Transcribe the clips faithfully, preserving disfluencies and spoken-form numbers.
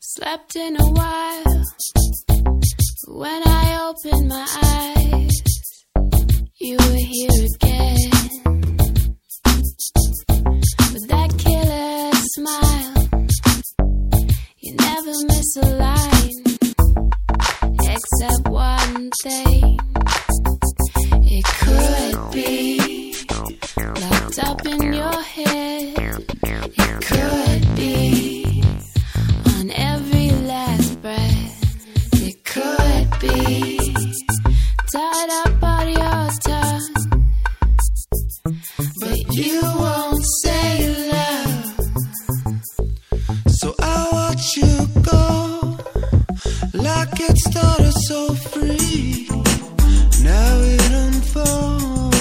Slept in a while. When I opened my eyes, you were here again. With that killer smile, you never miss a line, except one thing. It could be locked up in your head. It could be on every last breath. It could be tied up on your tongue, but you won't say love. So I watch you go, like it started so free. Now it unfolds,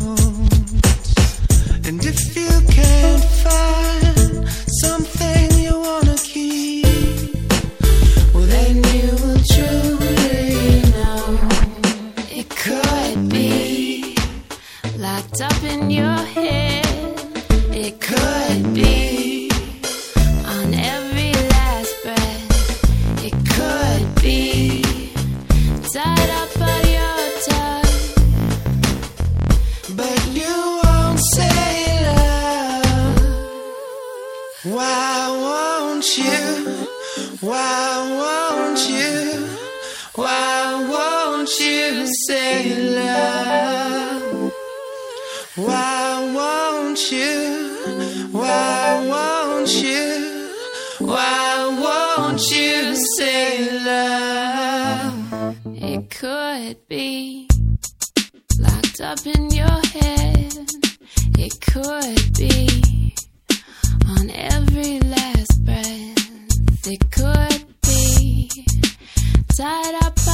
and if you can't find something you wanna keep, well then you will truly know. It could be locked up in your head. It could be on every last breath. It could be tied up on your tongue, but you won't say love. Why won't you? Why won't you? Why won't you say love? Why won't you? Why won't you? Why won't you say love? it could be locked up in your head. It could be on every last breath. It could be tied up